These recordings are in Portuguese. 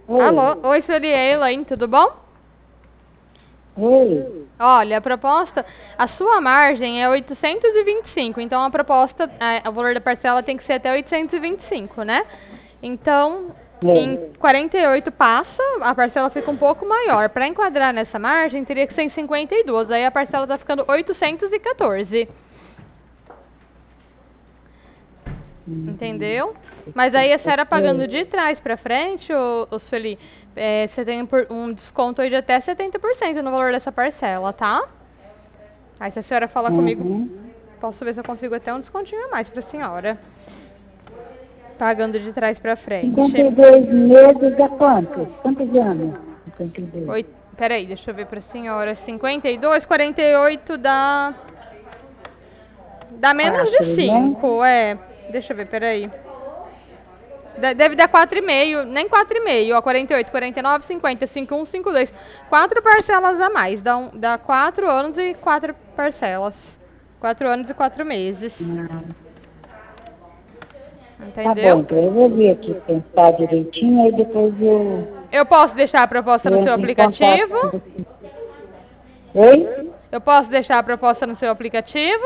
Oi, Alô? Oi, Sueli, é Elaine, tudo bom? oi. Olha, a proposta, a sua margem é 825, então a proposta, o valor da parcela tem que ser até 825, né? Então, em É. 48 passa, a parcela fica um pouco maior. Para enquadrar nessa margem, teria que ser em 52, aí a parcela tá ficando 814. Uhum. Entendeu? Mas aí a senhora pagando É. de trás pra frente, ô Sueli, você tem um desconto aí de até 70% no valor dessa parcela, tá? Aí se a senhora falar comigo, Uhum. posso ver se eu consigo até um descontinho a mais pra senhora. Pagando de trás pra frente. 52 meses dá quantos? Quantos anos? 52. Oi, peraí, deixa eu ver pra senhora. 52, 48 dá menos de 4, né? 5, é. Deixa eu ver, peraí. Deve dar 4,5, nem 4,5, ó, 48, 49, 50, 51, 52. 4 parcelas a mais, dá 4 anos e 4 parcelas. 4 anos e 4 meses, Ah, tá bom, entendeu? então eu vou vir aqui pensar direitinho, aí depois Eu posso deixar a proposta eu no seu entro em contato aplicativo? com você. Oi? Eu posso deixar a proposta no seu aplicativo?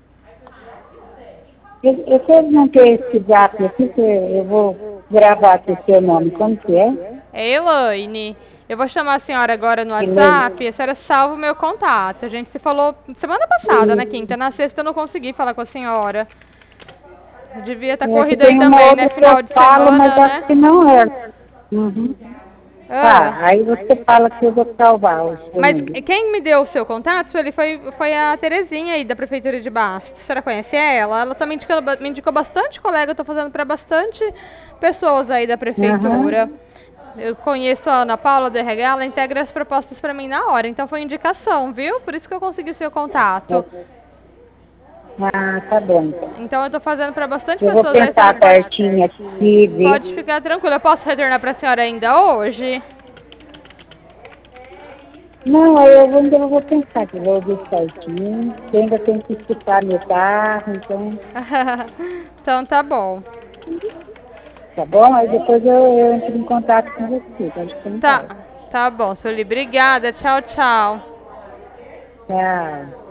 Eu quero não ter esse zap aqui, que eu vou gravar aqui o seu nome. Como que é? É Elaine. Eu vou chamar a senhora agora no Elaine. WhatsApp, a senhora salva o meu contato. A gente se falou semana passada, na quinta. Na sexta eu não consegui falar com a senhora. Eu devia estar É que corrida aí tem uma também, né? outra que eu Final de falo, mas semana, acho né? que não é. Uhum. Ah. Tá, aí você fala que eu vou salvar o seu Mas número. quem me deu o seu contato, ele foi a Terezinha aí da Prefeitura de Bastos. A senhora conhece ela? Ela também me indicou bastante colega, eu tô fazendo para bastante pessoas aí da Aham. Prefeitura. Eu conheço a Ana Paula do RH, ela integra as propostas para mim na hora, então foi indicação, viu? Por isso que eu consegui o seu contato. Ah, tá bom então. Então eu tô fazendo para bastante Eu vou pessoas, aí a pensar senhora certinho aqui, pode ver. ficar tranquila. Eu posso retornar para a senhora ainda hoje? Não, aí eu ainda vou pensar, que eu vou ver certinho. Eu ainda tenho que escutar meu carro, então, Então tá bom. tá bom? Aí depois eu entro em contato com você, pode Tá, contar. tá bom, Sueli. Obrigada. Tchau, tchau. Tchau.